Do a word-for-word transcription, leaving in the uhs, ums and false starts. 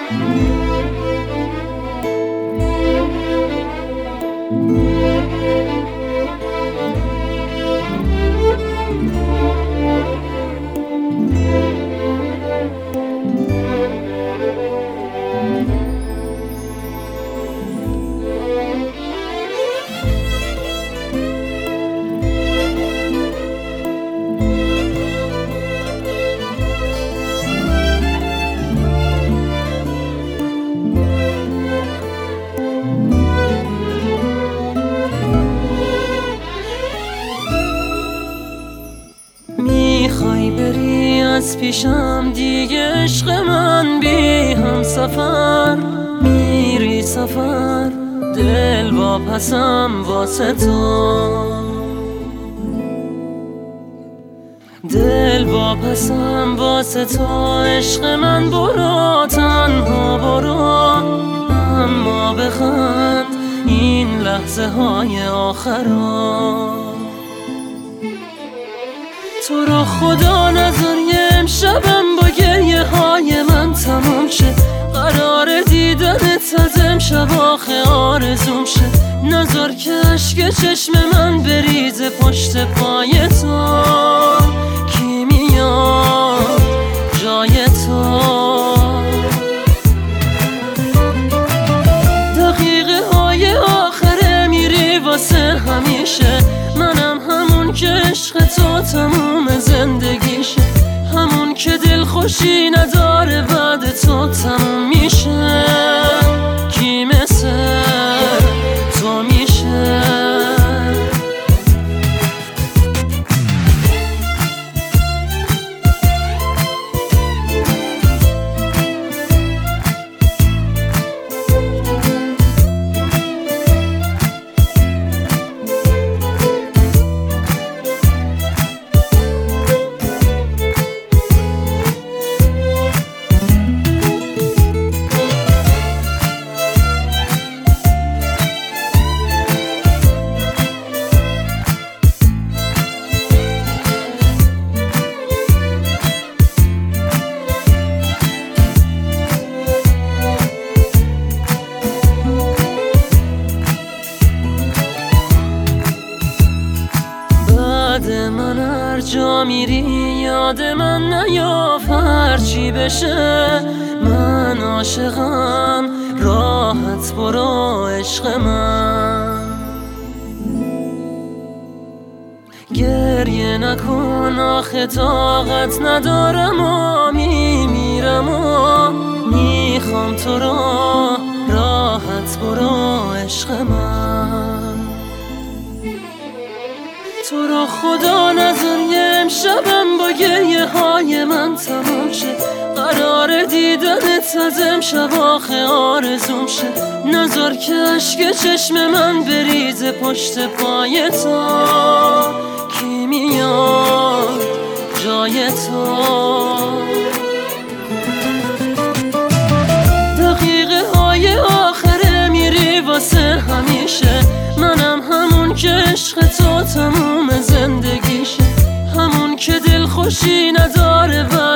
میخوای بری از پیشم دیگه عشق من، بی هم سفر میری سفر، دل واپسم واسه تو، دل واپسم واسه تو. عشق من برو تنها برو، اما بخند این لحظه های آخرا. تو رو خدا نذار یه امشبم با گریه های من تمام شه، قرار دیدنت از امشب آخه آرزوم شه. نذار که عشق چشم من بریزه پشت پای تو، کی میاد جای تو. دقیقه های آخره میری واسه همیشه، منم همون که عشق تو تموم زندگیشه، همون که دل خوشی نداره بعد تو تموم میشه. کی مثل تو میشه؟ من هر جا میری یاد من نیاف، هرچی بشه من عاشقم، راحت برو عشق من. گریه نکن آخه طاقت ندارم و میمیرم و میخوام تو رو، راحت برو عشق من. تو رو خدا نذار یه امشبم با گریه های من تمام شه، قرار دیدنت از امشب آخه آرزوم شه. نذار که عشق چشم من بریزه پشت پای تو، کی میاد جای تو. دقیقه های آخره میری واسه همیشه، منم همون که عشق تو تموم زندگیشه، همون که دل خوشی نداره.